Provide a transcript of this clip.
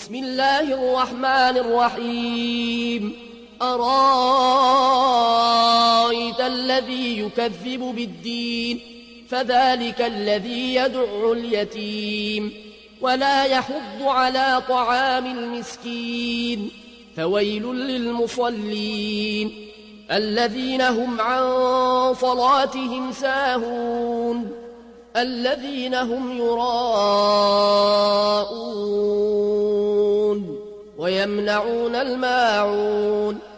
بسم الله الرحمن الرحيم أرأيت الذي يكذب بالدين فذلك الذي يدع اليتيم ولا يحض على طعام المسكين فويل للمصلين الذين هم عن صلاتهم ساهون الذين هم يراءون ويمنعون الماعون